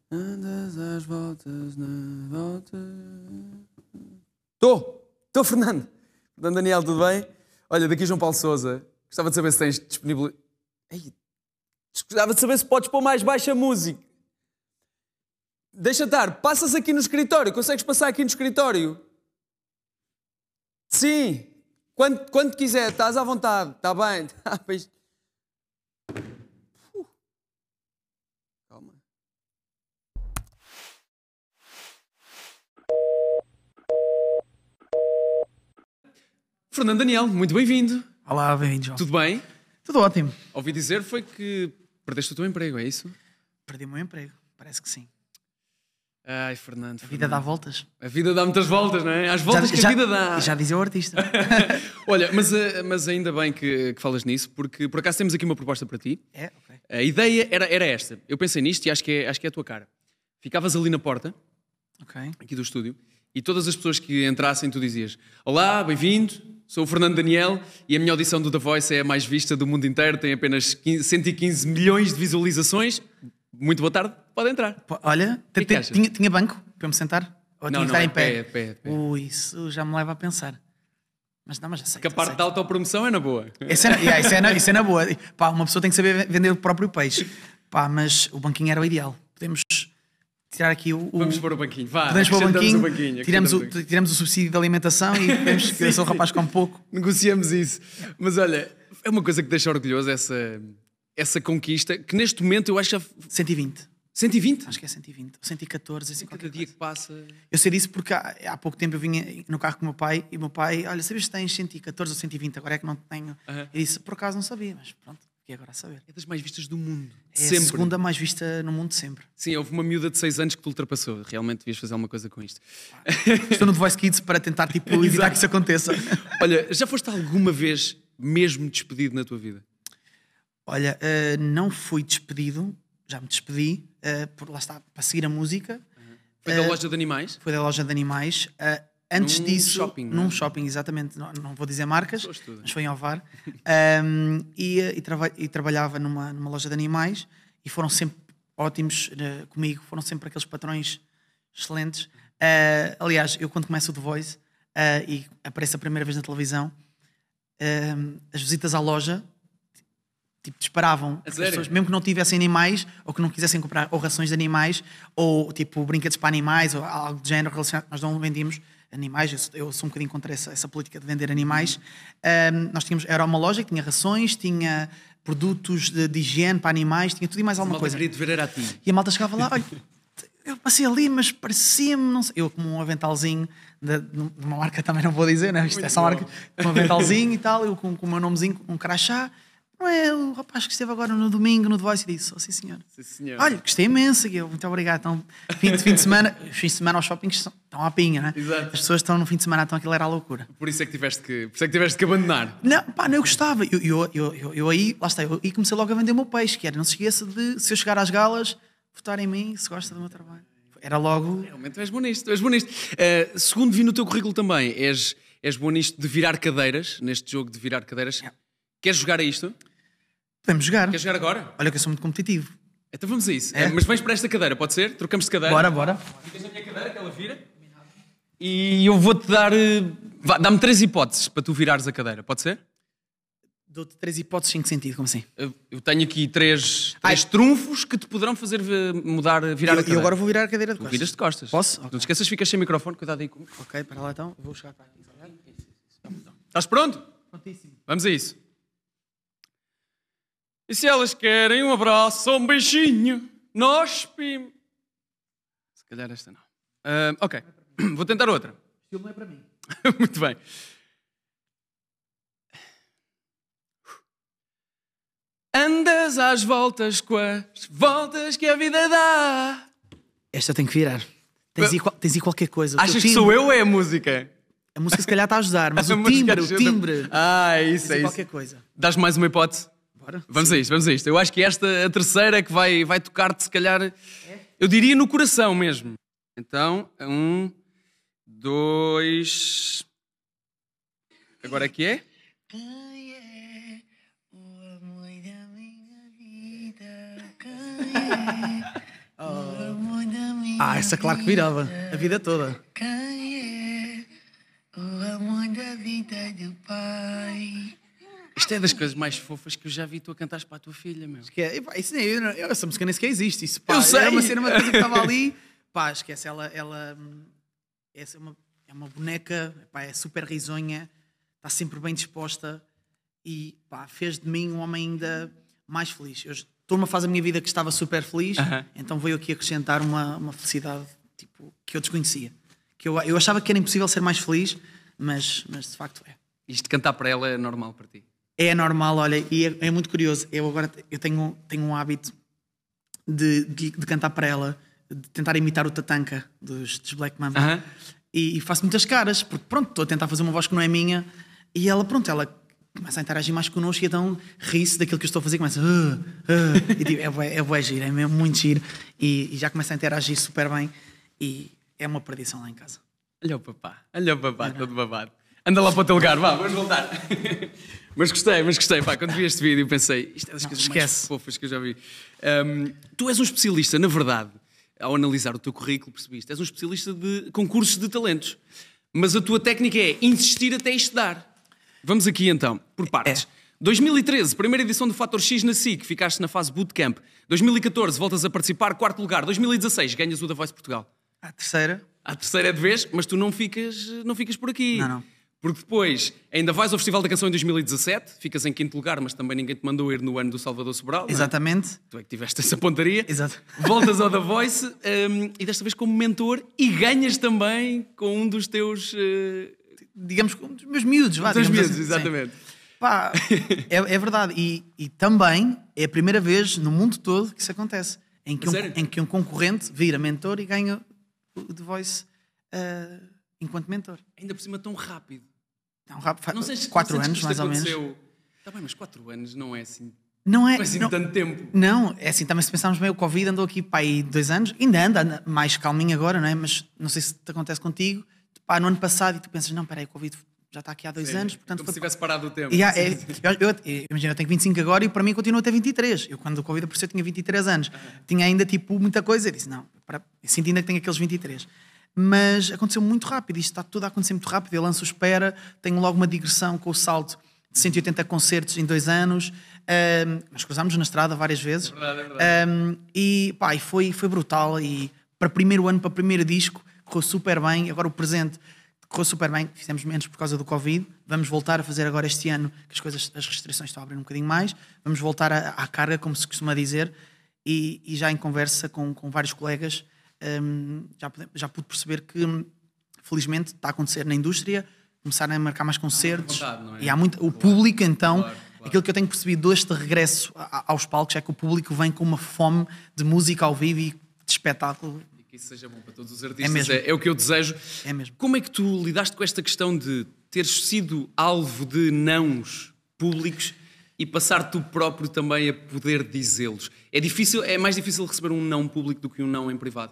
Andas às voltas na volta. Estou, Fernando. Fernando Daniel, tudo bem? Olha, daqui João Paulo Sousa. Gostava de saber se tens disponibilidade. Gostava de saber se podes pôr mais baixa música. Deixa estar, passas aqui no escritório. Consegues passar aqui no escritório? Sim. Quando quiser, estás à vontade. Está bem. Calma. Fernando Daniel, muito bem-vindo. Olá, bem-vindo, João. Tudo bem? Tudo ótimo. Ouvi dizer foi que perdeste o teu emprego, é isso? Perdi o meu emprego, parece que sim. Ai, Fernando. A vida dá voltas. A vida dá muitas voltas, não é? Às voltas que a vida dá. Já dizia o artista. Olha, mas ainda bem que falas nisso, porque por acaso temos aqui uma proposta para ti. É? Ok. A ideia era esta. Eu pensei nisto e acho que é a tua cara. Ficavas ali na porta, Ok. aqui do estúdio, e todas as pessoas que entrassem, tu dizias: Olá, bem-vindo, sou o Fernando Daniel e a minha audição do The Voice é a mais vista do mundo inteiro, tem apenas 115 milhões de visualizações. Muito boa tarde, pode entrar. Olha, que achas? tinha banco para eu me sentar? Ou tinha que estar em pé? Pé. Ui, isso já me leva a pensar. Mas não, mas aceito. Que a parte da autopromoção é na boa. Isso é na boa. Pá, uma pessoa tem que saber vender o próprio peixe. Pá, mas o banquinho era o ideal. Podemos tirar aqui o... Vamos pôr o banquinho, vá. Podemos pôr o banquinho, tiramos acrescentamos o subsídio de alimentação e vemos que eu sou um rapaz com pouco. Negociamos isso. Mas olha, é uma coisa que deixa orgulhoso essa conquista, que neste momento eu acho que já... 120. 120? Acho que é 120. 114, assim, Cada dia que passa... Eu sei disso porque há pouco tempo eu vinha no carro com o meu pai e o meu pai, olha, sabias que tens 114 ou 120, agora é que não tenho. Eu disse, por acaso não sabia, mas pronto, fiquei agora a saber. É das mais vistas do mundo. É sempre. a segunda mais vista no mundo sempre. Sim, houve uma miúda de 6 anos que te ultrapassou. Realmente devias fazer alguma coisa com isto. Estou no The Voice Kids para tentar evitar que isso aconteça. Olha, já foste alguma vez mesmo despedido na tua vida? Olha, não fui despedido, já me despedi, por lá está, para seguir a música. Foi da loja de animais? Foi da loja de animais. Antes disso, shopping, não é? num shopping, exatamente, não vou dizer marcas, mas foi em Ovar. E trabalhava numa loja de animais e foram sempre ótimos comigo, foram sempre aqueles patrões excelentes. Aliás, eu quando começo o The Voice e apareço a primeira vez na televisão, as visitas à loja tipo, disparavam. As pessoas, mesmo que não tivessem animais ou que não quisessem comprar ou rações de animais ou tipo brinquedos para animais ou algo de género relacionado, nós não vendíamos animais, eu sou um bocadinho contra essa política de vender animais. Nós era uma loja que tinha rações, tinha produtos de higiene para animais, tinha tudo e mais alguma coisa. Queria te ver era a ti. E a malta chegava lá, olha, eu passei ali, mas parecia-me, não sei, eu como um aventalzinho de uma marca também não vou dizer, né? Isto é só marca, um aventalzinho e tal, eu com o meu nomezinho, um crachá. Não é o rapaz que esteve agora no domingo no The Voice e disse, sim senhor. Sim, senhor. Olha, gostei imenso, e eu, muito obrigado. Então, fim de semana, os fins de semana aos shoppings estão à pinha, né? Exato. As pessoas estão no fim de semana, então aquilo era a loucura. Por isso é que tiveste que abandonar. Não, pá, não, eu gostava. Eu aí, lá está, eu aí comecei logo a vender o meu peixe, que era, não se esqueça de, se eu chegar às galas, votar em mim, se gosta do meu trabalho. Era logo... Realmente tu és bom nisto, segundo vi no teu currículo também, és bom nisto de virar cadeiras, neste jogo de virar cadeiras. É. Queres jogar a isto? Podemos jogar. Queres jogar agora? Olha que eu sou muito competitivo. Então vamos a isso. É? Mas vens para esta cadeira, pode ser? Trocamos de cadeira. Bora. Ficas na minha cadeira, que ela vira. E eu vou-te dar... Dá-me 3 hipóteses para tu virares a cadeira, pode ser? Dou-te 3 hipóteses em que sentido, como assim? Eu tenho aqui três trunfos que te poderão fazer virar a cadeira. E agora vou virar a cadeira de Tu costas. viras de costas. Posso? Não te esqueças, ficas sem microfone, cuidado aí comigo. Ok, para lá então. Eu vou chegar para aqui. Estás pronto? Prontíssimo. Vamos a isso. E se elas querem um abraço ou um beijinho, nós pimos. Se calhar esta não. Ok, vou tentar outra. O estilo não é para mim. Muito bem. Andas às voltas com as voltas que a vida dá. Esta tem que virar. Tens aí qualquer coisa. Achas que sou eu ou é a música? A música se calhar está a ajudar, mas A o música timbre, ajuda. o timbre. Ah, é isso, Tens aí qualquer coisa. Dás-me mais uma hipótese? Bora. Vamos a isto. Eu acho que esta, a terceira, é que vai tocar-te, se calhar, eu diria no coração mesmo. Então, 1, 2... Agora é que é? Quem é o amor da minha vida? Quem é o amor Essa claro que virava. A vida toda. Quem é o amor da vida do pai? Isto é das coisas mais fofas que eu já vi tu a cantares para a tua filha, meu. Que é, essa música nem sequer existe. Isso, pá, Eu sei. Era uma coisa que estava ali. Pá, esquece. Essa é uma boneca, pá, é super risonha, está sempre bem disposta e pá, fez de mim um homem ainda mais feliz. Eu estou numa fase da minha vida que estava super feliz, então veio aqui acrescentar uma felicidade tipo, que eu desconhecia. Que eu achava que era impossível ser mais feliz, mas de facto é. Isto de cantar para ela é normal para ti? É normal, olha, e é muito curioso. Eu tenho um hábito de cantar para ela, de tentar imitar o Tatanka dos Black Mamba. E faço muitas caras, porque pronto, estou a tentar fazer uma voz que não é minha, e ela começa a interagir mais connosco e então ri-se daquilo que eu estou a fazer, começa e tipo, é bué giro, é mesmo muito giro, e já começa a interagir super bem, e é uma perdição lá em casa. Olha o papá, todo babado. Anda lá para o teu lugar, vamos voltar. Mas gostei, pá, quando vi este vídeo pensei, isto é das coisas mais fofas que eu já vi. Tu és um especialista, na verdade, ao analisar o teu currículo, percebiste, és um especialista de concursos de talentos, mas a tua técnica é insistir até isto dar. Vamos aqui então, por partes. 2013, primeira edição do Fator X na SIC, ficaste na fase bootcamp. 2014, voltas a participar, quarto lugar. 2016, ganhas o The Voice Portugal. A terceira É de vez, mas tu não ficas por aqui. Não. Porque depois ainda vais ao Festival da Canção em 2017, ficas em quinto lugar, mas também ninguém te mandou ir no ano do Salvador Sobral. Exatamente. Não é? Tu é que tiveste essa pontaria. Exato. Voltas ao The Voice e desta vez como mentor e ganhas também com um dos teus... Digamos, um dos meus miúdos. Dos teus miúdos, assim, exatamente. Pá, é verdade. E também é a primeira vez no mundo todo que isso acontece. Em que um concorrente vira mentor e ganha o The Voice enquanto mentor. Ainda por cima tão rápido. Não sei se 4 anos, mais ou menos. Está bem, mas 4 anos não é assim... Não é assim tanto tempo. Não, é assim, também se pensarmos bem, o Covid andou aqui para aí 2 anos, ainda anda mais calminho agora, não é? Mas não sei se te acontece contigo, pá, no ano passado, e tu pensas, não, peraí, o Covid já está aqui há 2 anos, portanto... Como se tivesse parado o tempo. Imagina, eu tenho 25 agora e para mim continua até 23. Eu, quando o Covid apareceu, tinha 23 anos. Tinha ainda, tipo, muita coisa. Eu disse, não, eu sinto ainda que tenho aqueles 23. Mas aconteceu muito rápido, isto está tudo a acontecer muito rápido. Eu lanço Espera, tenho logo uma digressão com o salto de 180 concertos em 2 anos. Nós cruzámos na estrada várias vezes. É verdade. E foi brutal. E para primeiro ano, para primeiro disco, correu super bem. Agora o presente correu super bem. Fizemos menos por causa do Covid. Vamos voltar a fazer agora este ano, que as restrições estão a abrir um bocadinho mais. Vamos voltar à carga, como se costuma dizer. E já em conversa com vários colegas, já pude perceber que felizmente está a acontecer na indústria, começarem a marcar mais concertos, vontade, não é? e há muito o público, então Claro. aquilo que eu tenho percebido deste regresso aos palcos é que o público vem com uma fome de música ao vivo e de espetáculo. E que isso seja bom para todos os artistas, mesmo. é o que eu desejo. É mesmo. Como é que tu lidaste com esta questão de teres sido alvo de nãos públicos e passar tu próprio também a poder dizê-los? É mais difícil receber um não público do que um não em privado?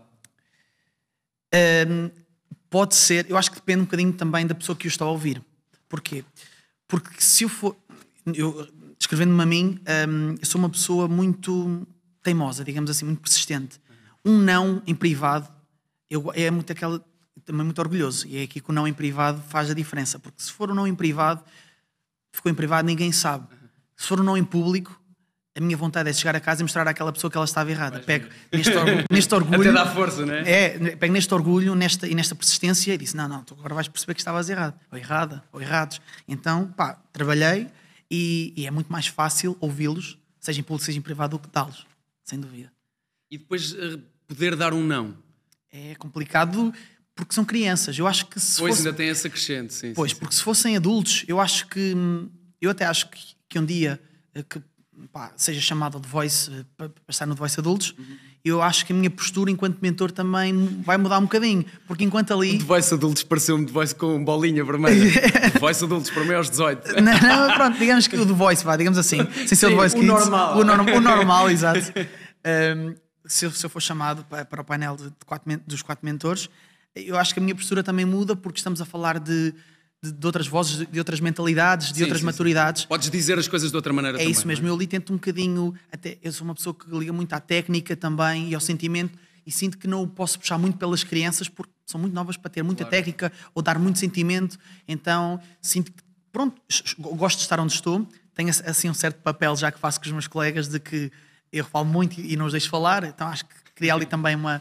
Pode ser, eu acho que depende um bocadinho também da pessoa que o está a ouvir. Porquê? Porque se eu for, descrevendo-me a mim, eu sou uma pessoa muito teimosa, digamos assim, muito persistente. Um não em privado é muito também muito orgulhoso, e é aqui que o não em privado faz a diferença, porque se for um não em privado, ficou em privado, ninguém sabe. Se for um não em público, a minha vontade é chegar a casa e mostrar àquela pessoa que ela estava errada. Pego neste orgulho. Até dá força, não é? Pego neste orgulho e nesta persistência e disse: não, tu agora vais perceber que estavas errado, ou errada, ou errados. Então, pá, trabalhei e é muito mais fácil ouvi-los, seja em público, seja em privado, do que dá-los, sem dúvida. E depois poder dar um não. É complicado porque são crianças. Eu acho que se Pois fosse... ainda tem essa crescente, sim. Pois, sim, porque se fossem adultos, eu até acho que um dia que seja chamado de Voice, para estar no The Voice Adultos, eu acho que a minha postura enquanto mentor também vai mudar um bocadinho, porque enquanto ali... O The Voice Adultos pareceu-me The Voice com bolinha vermelha. The Voice Adultos para mim aos 18. não, pronto, digamos que o The Voice, digamos assim, sem ser o The Voice o Kids. normal. O normal, exato. Se eu for chamado para o painel dos 4 mentores, eu acho que a minha postura também muda, porque estamos a falar de outras vozes, de outras mentalidades, de outras maturidades. Sim. Podes dizer as coisas de outra maneira também. É isso mesmo, não é? eu ali tento um bocadinho, eu sou uma pessoa que liga muito à técnica também e ao sentimento, e sinto que não o posso puxar muito pelas crianças porque são muito novas para ter muita técnica ou dar muito sentimento. Então sinto que, pronto, gosto de estar onde estou. Tenho assim um certo papel já que faço com os meus colegas de que eu falo muito e não os deixo falar. Então acho que queria ali também uma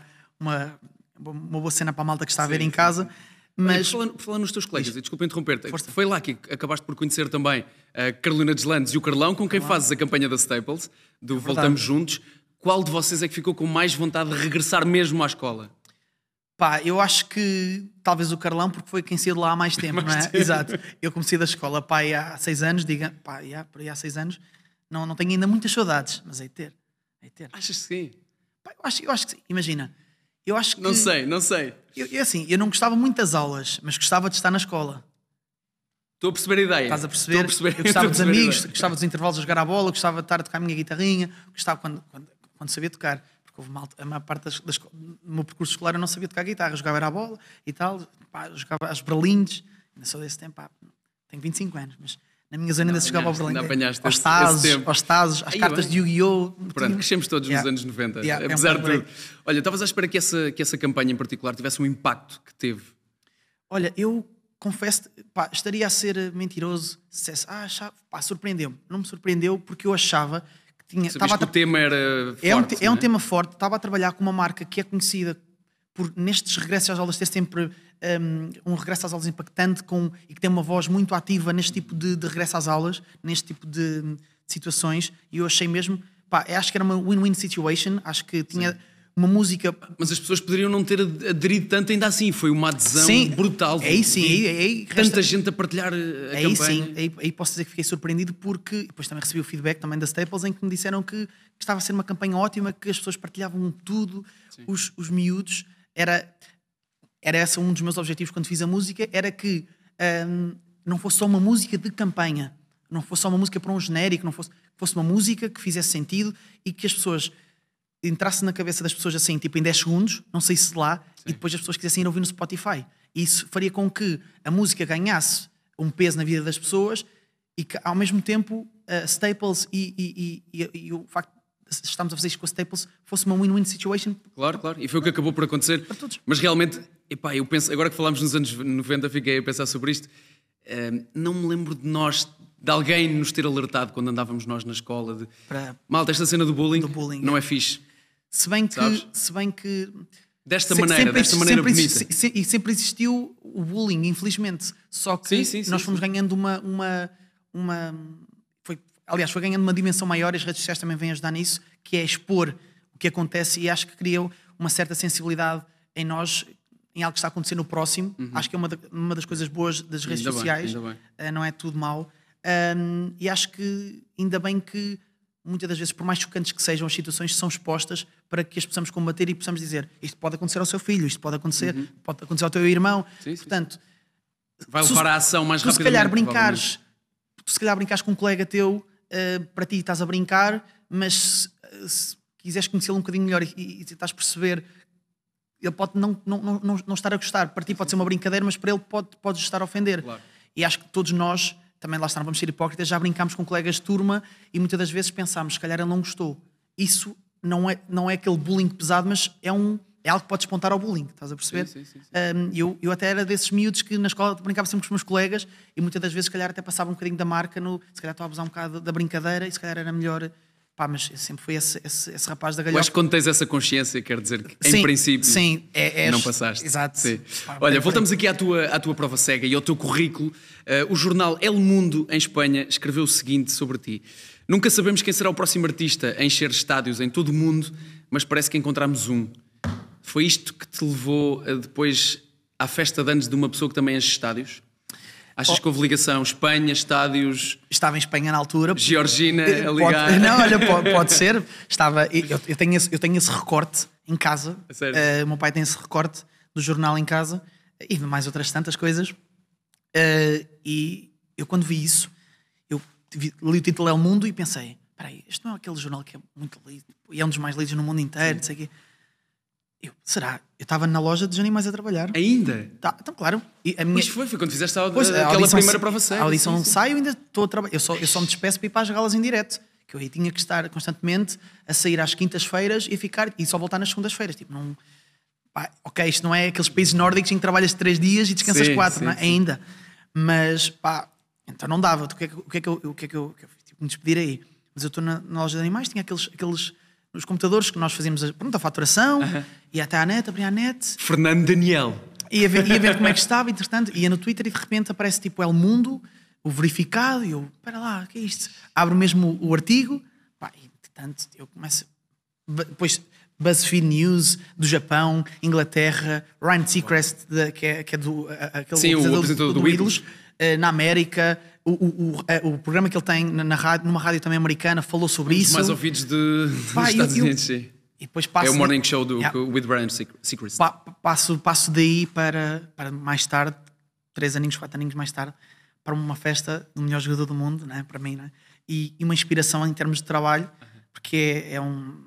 boa cena para a malta que está a ver em casa. Mas por falar nos teus colegas, desculpa interromper-te, foi lá que acabaste por conhecer também a Carolina Deslandes e o Carlão, com quem fazes a campanha da Staples, do Voltamos Juntos. Qual de vocês é que ficou com mais vontade de regressar mesmo à escola? Pá, eu acho que talvez o Carlão, porque foi quem saiu de lá há mais tempo, não é? Exato. Eu comecei da escola, pá, há 6 anos, por aí há 6 anos, não tenho ainda muitas saudades, mas hei de ter. Achas que sim? Pá, eu acho que sim. Imagina, eu acho que... Não sei. Eu não gostava muito das aulas, mas gostava de estar na escola. Estou a perceber a ideia. Estás a perceber? Eu gostava dos amigos, gostava dos intervalos a jogar a bola, gostava de estar a tocar a minha guitarrinha, gostava quando sabia tocar. Porque houve a maior parte do meu percurso escolar eu não sabia tocar guitarra, jogava era a bola e tal, pá, jogava as berlindes, ainda sou desse tempo, pá, tenho 25 anos, mas na minha zona ainda se jogava ao berlinde, aos tazos, às cartas de Yu-Gi-Oh! Pronto, crescemos todos nos anos 90, apesar de tudo. Olha, estavas à espera que essa campanha em particular tivesse um impacto que teve? Olha, eu confesso, pá, estaria a ser mentiroso se dissesse, surpreendeu-me. Não me surpreendeu porque eu achava que tinha... Que o tema era forte. É um tema forte. Estava a trabalhar com uma marca que é conhecida por, nestes regressos às aulas, ter sempre um regresso às aulas impactante e que tem uma voz muito ativa neste tipo de regresso às aulas, neste tipo de situações. E eu achei mesmo... Pá, acho que era uma win-win situation. Acho que tinha... uma música... Mas as pessoas poderiam não ter aderido tanto ainda assim. Foi uma adesão brutal. Tanta gente a partilhar a campanha. Aí posso dizer que fiquei surpreendido porque depois também recebi o feedback também da Staples em que me disseram que estava a ser uma campanha ótima, que as pessoas partilhavam tudo, os miúdos. Era esse um dos meus objetivos quando fiz a música, era que não fosse só uma música de campanha, não fosse só uma música para um genérico, fosse uma música que fizesse sentido e que as pessoas... entrasse na cabeça das pessoas assim, tipo em 10 segundos, não sei se lá, e depois as pessoas quisessem ir ouvir no Spotify. E isso faria com que a música ganhasse um peso na vida das pessoas e que ao mesmo tempo a Staples e o facto de estarmos a fazer isto com a Staples fosse uma win-win situation. Claro. E foi o que acabou por acontecer. Para todos. Mas realmente, epá, eu penso, agora que falámos nos anos 90, fiquei a pensar sobre isto. Não me lembro de alguém nos ter alertado quando andávamos nós na escola malta, esta cena do bullying não é fixe. Se bem que desta maneira bonita. E sempre existiu o bullying, infelizmente. Só que nós fomos ganhando foi ganhando uma dimensão maior e as redes sociais também vêm ajudar nisso, que é expor o que acontece e acho que criou uma certa sensibilidade em nós, em algo que está a acontecer no próximo. Acho que é uma das coisas boas das redes sociais. Não é tudo mau. E acho que ainda bem que muitas das vezes, por mais chocantes que sejam, as situações são expostas para que as possamos combater e possamos dizer isto pode acontecer ao seu filho, isto pode acontecer ao teu irmão. Portanto, vai levar a ação mais rapidamente. Se calhar brincares com um colega teu, para ti estás a brincar, mas se quiseres conhecê-lo um bocadinho melhor e estás a perceber, ele pode não estar a gostar. Para ti pode ser uma brincadeira, mas para ele pode estar a ofender. Claro. E acho que todos nós, também lá está, não vamos ser hipócritas, já brincámos com colegas de turma e muitas das vezes pensámos, se calhar ele não gostou. Isso não é aquele bullying pesado, mas é algo que pode despontar ao bullying, estás a perceber? Sim. Eu até era desses miúdos que na escola brincava sempre com os meus colegas e muitas das vezes, se calhar, até passava um bocadinho da marca, se calhar estou a abusar um bocado da brincadeira e se calhar era melhor... Pá, mas sempre foi esse rapaz da galhofa. Eu acho que quando tens essa consciência, quer dizer que, em princípio, não passaste. Exato. Sim. Olha, voltamos aqui à tua prova cega e ao teu currículo. O jornal El Mundo, em Espanha, escreveu o seguinte sobre ti. Nunca sabemos quem será o próximo artista a encher estádios em todo o mundo, mas parece que encontramos um. Foi isto que te levou depois à festa de anos de uma pessoa que também enche estádios? Achas que houve ligação? Espanha, estádios... Estava em Espanha na altura. Georgina a ligar. Não, olha, pode ser. Eu tenho esse recorte em casa. Sério? O meu pai tem esse recorte do jornal em casa e de mais outras tantas coisas. E eu quando vi isso, eu li o título El Mundo e pensei, espera aí, este não é aquele jornal que é muito lido e é um dos mais lidos no mundo inteiro, não sei o quê. Será? Eu estava na loja dos animais a trabalhar. Ainda? Então, claro. Mas foi quando fizeste aquela primeira prova cega. A audição sai, eu ainda estou a trabalhar. Eu só me despeço para ir para as galas em direto. Que eu aí tinha que estar constantemente a sair às quintas-feiras e ficar e só voltar nas segundas-feiras. Tipo, não, pá, ok, isto não é aqueles países nórdicos em que trabalhas 3 dias e descansas 4, não é? Ainda. Mas pá, então não dava. O que é que eu tipo, me despedir aí? Mas eu estou na loja de animais, tinha aqueles nos computadores que nós fazíamos a faturação, ia até à net, abria a net. Fernando Daniel. Ia ver como é que estava, entretanto, ia no Twitter e de repente aparece tipo El Mundo, o verificado, e eu, espera lá, o que é isto? Abro mesmo o artigo, pá, e entretanto eu começo. Depois BuzzFeed News do Japão, Inglaterra, Ryan Seacrest, que é do aquele o apresentador do Ídolos, na América. O programa que ele tem numa rádio também americana falou sobre isso. Os mais ouvidos dos Estados Unidos, sim. E depois passo é o Morning Show with Ryan Seacrest. Passo daí para mais tarde, 3 aninhos, 4 aninhos mais tarde, para uma festa do melhor jogador do mundo, né? Para mim, né? E uma inspiração em termos de trabalho, porque é um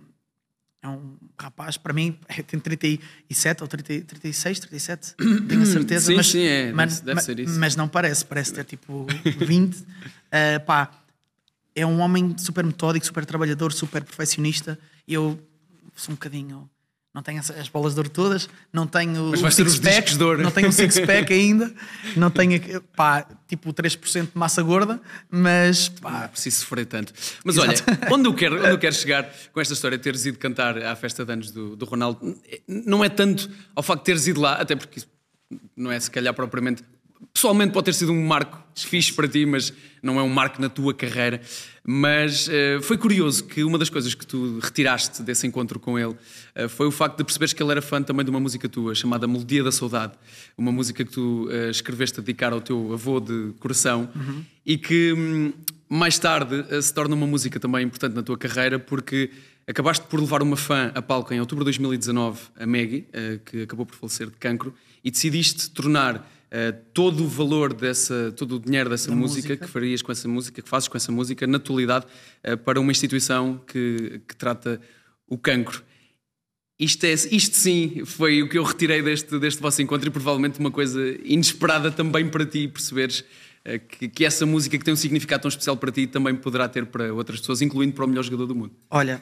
rapaz, para mim, tem 37 ou 36, 37, tenho a certeza. Sim, mas, sim, deve ser isso. Mas não parece ter tipo 20. Pá, é um homem super metódico, super trabalhador, super perfeccionista. Eu sou um bocadinho... Não tenho as bolas de ouro todas, não tenho mas vais ter os discos de ouro. Não tenho um six-pack ainda, não tenho, pá, tipo 3% de massa gorda, mas pá... Não é preciso sofrer tanto. Mas olha, onde eu quero chegar com esta história de teres ido cantar à festa de anos do Ronaldo, não é tanto ao facto de teres ido lá, até porque isso não é se calhar propriamente... Pessoalmente pode ter sido um marco fixe para ti, mas não é um marco na tua carreira. Mas foi curioso que uma das coisas que tu retiraste desse encontro com ele foi o facto de perceberes que ele era fã também de uma música tua, chamada Melodia da Saudade. Uma música que tu escreveste a dedicar ao teu avô de coração e que mais tarde se torna uma música também importante na tua carreira, porque acabaste por levar uma fã a palco em outubro de 2019, a Maggie, que acabou por falecer de cancro, e decidiste tornar... todo o valor todo o dinheiro dessa música que farias com essa música, que fazes com essa música, na atualidade, para uma instituição que trata o cancro. Isto sim foi o que eu retirei deste vosso encontro e provavelmente uma coisa inesperada também para ti, perceberes que essa música que tem um significado tão especial para ti também poderá ter para outras pessoas, incluindo para o melhor jogador do mundo. Olha,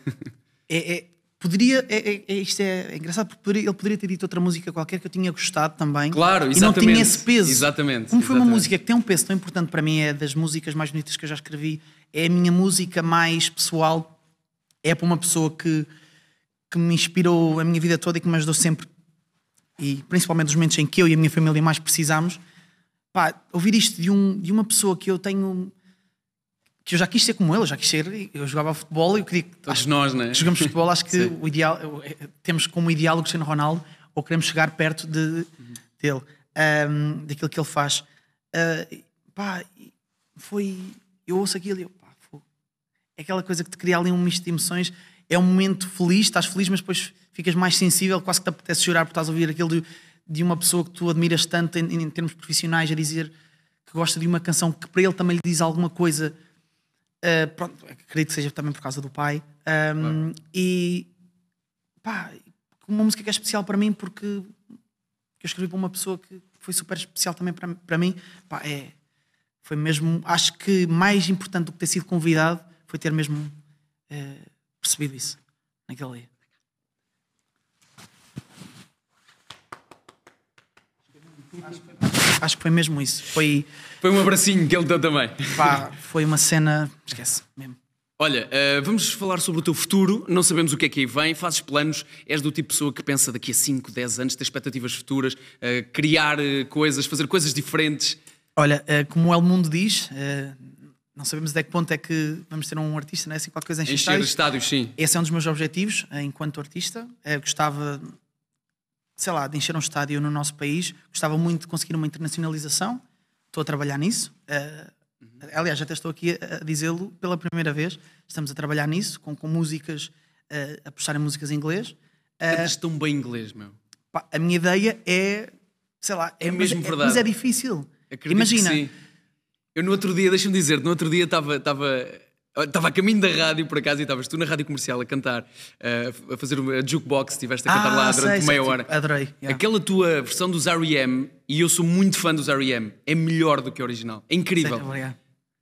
isto é engraçado porque ele poderia ter dito outra música qualquer que eu tinha gostado também. Claro, e não tinha esse peso. Exatamente. Como foi uma música que tem um peso tão importante para mim, é das músicas mais bonitas que eu já escrevi, é a minha música mais pessoal, é para uma pessoa que me inspirou a minha vida toda e que me ajudou sempre, e principalmente nos momentos em que eu e a minha família mais precisámos. Pá, ouvir isto de uma pessoa que eu tenho... que eu já quis ser como ele, eu jogava futebol e eu queria... Todos nós, não é? Jogamos futebol, acho que o ideal, temos como ideal o Cristiano Ronaldo, ou queremos chegar perto dele, daquilo que ele faz. Eu ouço aquilo e eu, é aquela coisa que te cria ali um misto de emoções, é um momento feliz, estás feliz, mas depois ficas mais sensível, quase que te apetece chorar porque estás a ouvir aquilo de uma pessoa que tu admiras tanto em termos profissionais, a dizer que gosta de uma canção que para ele também lhe diz alguma coisa. Pronto, acredito que seja também por causa do pai. Claro. E pá, uma música que é especial para mim porque eu escrevi para uma pessoa que foi super especial também para mim. Pá, foi mesmo, acho que mais importante do que ter sido convidado foi ter mesmo percebido isso naquele dia. Acho que foi mesmo isso. Foi um abracinho que ele deu também. Pá, foi uma cena... Esquece, mesmo. Olha, vamos falar sobre o teu futuro. Não sabemos o que é que aí vem. Fazes planos? És do tipo de pessoa que pensa daqui a 5, 10 anos, ter expectativas futuras, criar coisas, fazer coisas diferentes? Olha, como o El Mundo diz, não sabemos até que ponto é que vamos ter um artista, não é? Assim, qualquer coisa encher estádios, sim. Esse é um dos meus objetivos enquanto artista. Gostava... sei lá, de encher um estádio no nosso país. Gostava muito de conseguir uma internacionalização. Estou a trabalhar nisso. Aliás, até estou aqui a dizê-lo pela primeira vez. Estamos a trabalhar nisso, com músicas, a puxar em músicas em inglês. Cantas tão bem inglês, meu. Pá, a minha ideia é, sei lá... É mesmo verdade. Mas é difícil. Acredito. Imagina. Que sim. Eu no outro dia, deixa-me dizer, estava a caminho da rádio, por acaso, e estavas tu na rádio comercial a cantar, a fazer uma jukebox, estiveste a cantar lá durante meia hora. Adorei. Yeah. Aquela tua versão dos R.E.M., e eu sou muito fã dos R.E.M., é melhor do que a original. É incrível. Sim,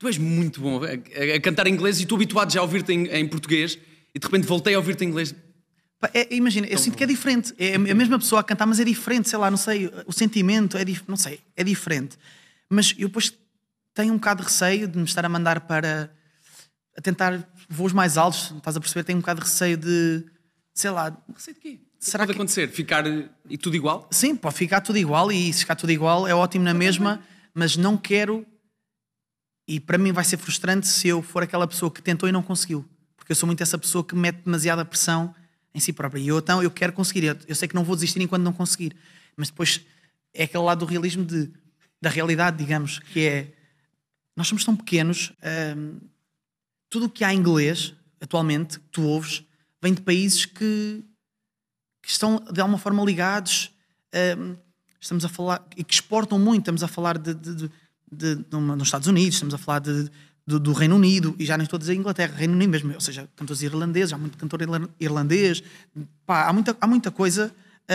Tu és muito bom a cantar em inglês e estou habituado já a ouvir-te em português e de repente voltei a ouvir-te em inglês. Pá, imagina, eu sinto que é diferente. É a mesma pessoa a cantar, mas é diferente, sei lá, não sei. O sentimento não sei, é diferente. Mas eu depois tenho um bocado de receio de me estar a mandar para... a tentar voos mais altos, estás a perceber? Tenho um bocado de receio de... sei lá... Receio de quê? Será Pode que... acontecer? Ficar e tudo igual? Sim, pode ficar tudo igual e se ficar tudo igual é ótimo na mesma, mas não quero... E para mim vai ser frustrante se eu for aquela pessoa que tentou e não conseguiu. Porque eu sou muito essa pessoa que mete demasiada pressão em si própria. E então eu quero conseguir. Eu sei que não vou desistir enquanto não conseguir. Mas depois é aquele lado do realismo da realidade, digamos, que é... Nós somos tão pequenos. Tudo o que há em inglês, atualmente, que tu ouves, vem de países que estão de alguma forma ligados. Estamos a falar... E que exportam muito. Estamos a falar nos Estados Unidos, estamos a falar do Reino Unido, e já nem estou a dizer Inglaterra, Reino Unido mesmo, ou seja, cantores irlandeses, há muito cantor irlandês, pá, há muita coisa.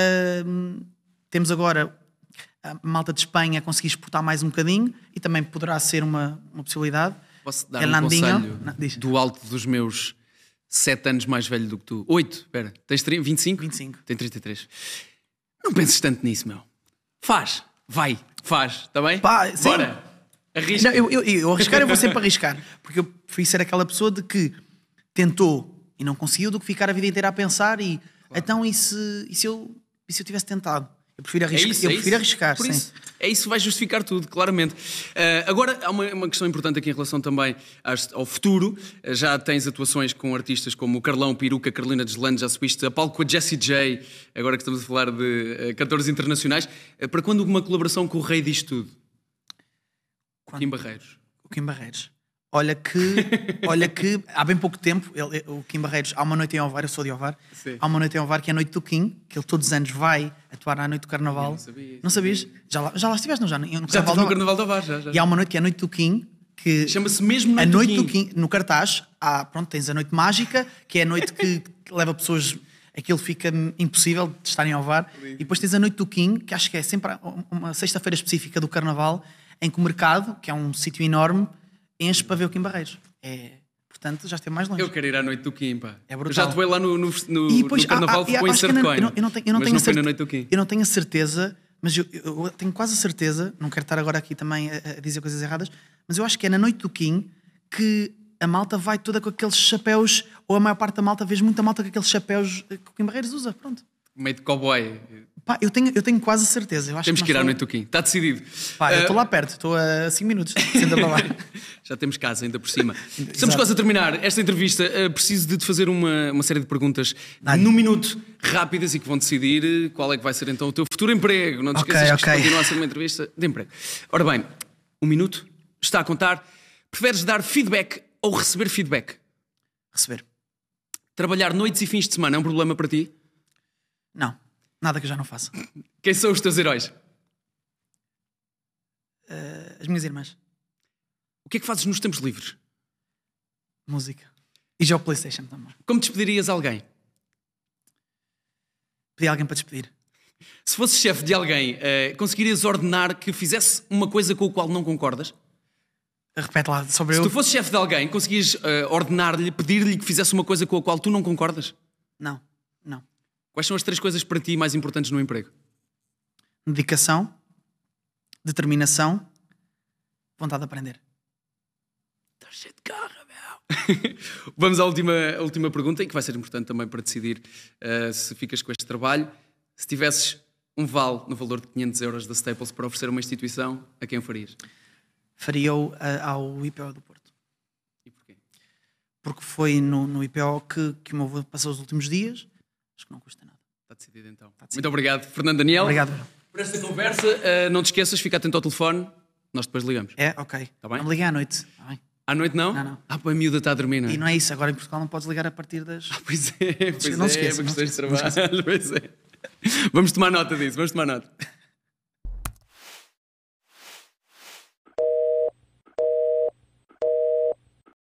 Temos agora a malta de Espanha a conseguir exportar mais um bocadinho, e também poderá ser uma possibilidade. Posso dar um conselho do alto dos meus 7 anos mais velho do que tu? 8, espera, tens 25? 25. Tem 33. Não penses tanto nisso, meu. Faz, está bem? Pá, sim. Bora. Arrisca. Não, eu arriscar, eu vou sempre arriscar. Porque eu prefiro ser aquela pessoa de que tentou e não conseguiu do que ficar a vida inteira a pensar e claro. Então e se eu tivesse tentado? Eu prefiro arriscar. Por sim. isso, é isso que vai justificar tudo, claramente. Agora, há uma questão importante aqui em relação também ao futuro. Já tens atuações com artistas como o Carlão, Peruca, Carolina Deslandes, já subiste a palco com a Jessie J, agora que estamos a falar de cantores internacionais. Para quando uma colaboração com o rei disto tudo? Kim Barreiros. O Kim Barreiros. Olha que há bem pouco tempo, o Kim Barreiros, há uma noite em Ovar, eu sou de Ovar, sim. Há uma noite em Ovar que é a Noite do Kim, que ele todos os anos vai atuar na Noite do Carnaval. Não sabia. Não sabias? Já lá estiveste, não? Já no Carnaval de Ovar, já. E há uma noite que é a Noite do Kim, que... Chama-se mesmo Noite do Kim. No cartaz, tens a Noite Mágica, que é a noite que leva pessoas... Aquilo fica impossível de estarem a Ovar. E depois tens a Noite do Kim, que acho que é sempre uma sexta-feira específica do Carnaval, em que o mercado, que é um sítio enorme, enche para ver o Kim Barreiros. Portanto, já esteve mais longe. Eu quero ir à Noite do Kim, pá. É brutal. Eu já atuei lá no Carnaval, ficou em Cercoin. Eu não tenho a certeza, mas eu tenho quase a certeza, não quero estar agora aqui também a dizer coisas erradas, mas eu acho que é na Noite do Kim que a malta vai toda com aqueles chapéus, ou a maior parte da malta, vejo muita malta com aqueles chapéus que o Kim Barreiros usa, pronto. Meio de cowboy. Pá, eu tenho quase a certeza. Eu acho temos que ir à Noite do Kim, está decidido. Pá, eu estou lá perto, estou a 5 minutos, senta para lá. Já temos casa ainda por cima. Estamos quase a terminar esta entrevista. Preciso de te fazer uma série de perguntas num minuto, rápidas, e que vão decidir qual é que vai ser então o teu futuro emprego. Não te esqueças que isto continua a ser uma entrevista de emprego. Ora bem, 1 minuto, está a contar. Preferes dar feedback ou receber feedback? Receber. Trabalhar noites e fins de semana é um problema para ti? Não, nada que eu já não faça. Quem são os teus heróis? As minhas irmãs. O que é que fazes nos tempos livres? Música. E jogo PlayStation também. Como despedirias alguém? Pedi alguém para despedir. Se fosses chefe de alguém, conseguirias ordenar que fizesse uma coisa com a qual não concordas? Repete lá sobre Se tu fosses chefe de alguém, conseguias ordenar-lhe, pedir-lhe que fizesse uma coisa com a qual tu não concordas? Não. Quais são as 3 coisas para ti mais importantes no emprego? Dedicação, determinação, vontade de aprender. Estás cheio de garra, meu. Vamos à última pergunta, e que vai ser importante também para decidir se ficas com este trabalho. Se tivesses um vale no valor de 500 euros da Staples para oferecer a uma instituição, a quem o farias? Faria-o ao IPO do Porto. E porquê? Porque foi no IPO que o meu avô passou os últimos dias. Acho que não custa nada. Está decidido então. Muito obrigado, Fernando Daniel. Obrigado. Por esta conversa. Não te esqueças, fica atento ao telefone. Nós depois ligamos. Ok. Tá bem? Não me liguei à noite. Tá bem? À noite não? Não. A miúda está a dormir, não é? E não é isso. Agora em Portugal não podes ligar a partir das... Pois é. Não se esqueça. Pois é. Vamos tomar nota disso. Vamos tomar nota.